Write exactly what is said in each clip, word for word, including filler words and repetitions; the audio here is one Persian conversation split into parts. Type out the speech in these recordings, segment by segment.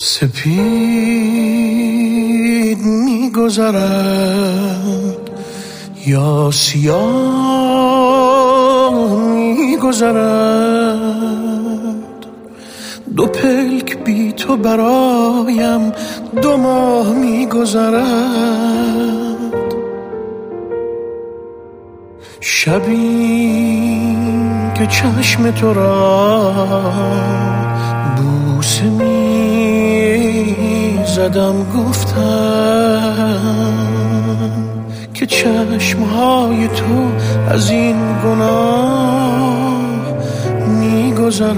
سپید می‌گذرد یا سیاه می‌گذرد، دو پلک بی تو برایم دو ماه می‌گذرد. شبی که چشم تو را بوسه می زدم، گفتم که چشمهای تو از این گناه می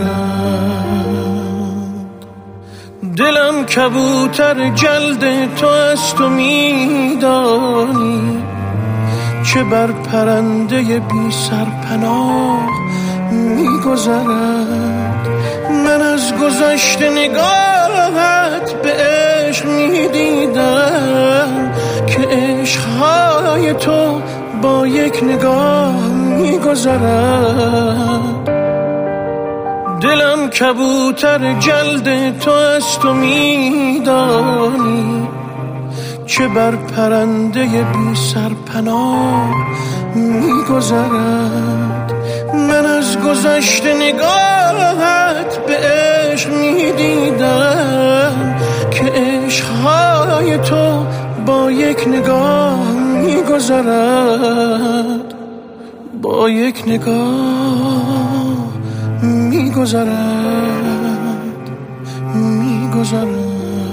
گذرد. دلم کبوتر جلد تو است و می دانی چه بر پرنده بی سرپناه می گذرد. من از گذشته نگاهت به عشق می دیدم که عشقهای تو با یک نگاه می گذرد. دلم کبوتر جلد تو است و می دانی چه بر پرنده بی سرپناه می گذرد. من از گذشته نگاهت به عشق می دیدم که عشقهای تو با یک نگاه می گذرد، با یک نگاه می گذرد، می گذرد.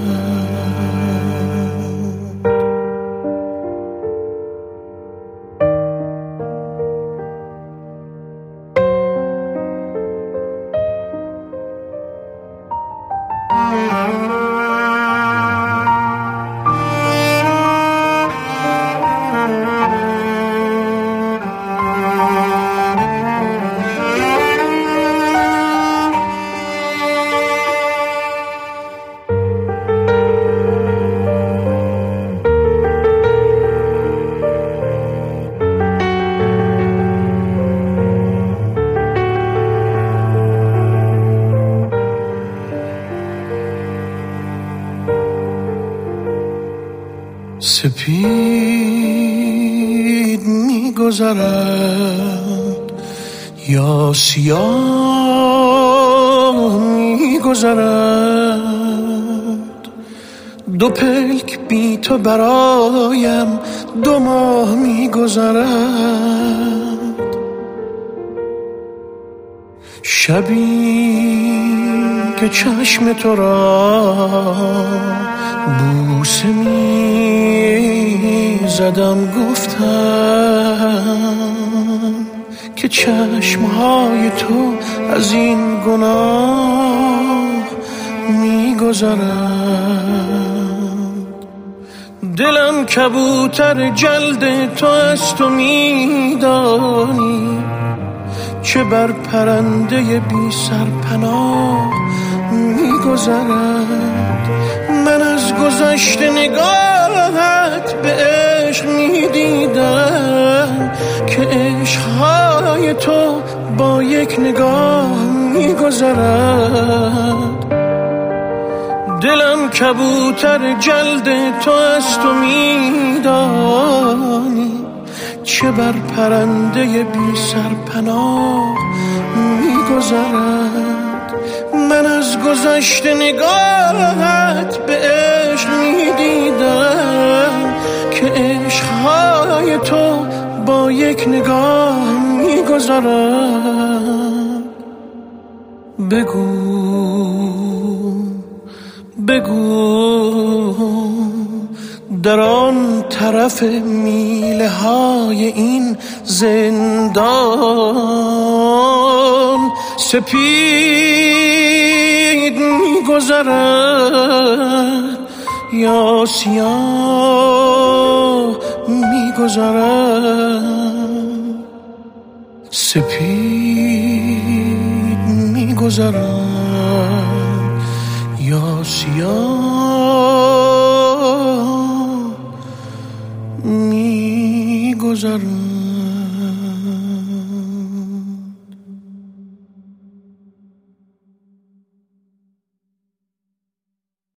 سپید می‌گذرد یا سیاه می‌گذرد، دو پلک بی تو برایم دو ماه می‌گذرد. شبی که چشم تو را بوسه می زدم، گفتم که چشمهای تو از این گناه می گذرد. دلم کبوتر جلد تو است و می دانی چه بر پرنده بی سرپناه می گذرد. من از گذشته نگاهت به عشق می دیدم که عشقهای تو با یک نگاه می گذرد. دلم کبوتر جلد تو است و می دانی چه بر پرنده بی سرپناه می گذرد. من از گذشته نگاهت به عشق می دیدم که عشقهای تو با یک نگاه می گذرد. بگو بگو در آن طرف میله های این زندان سپید می‌گذرد یا سیاه می‌گذرد. سپید می‌گذرد یا سیاه می‌گذرد.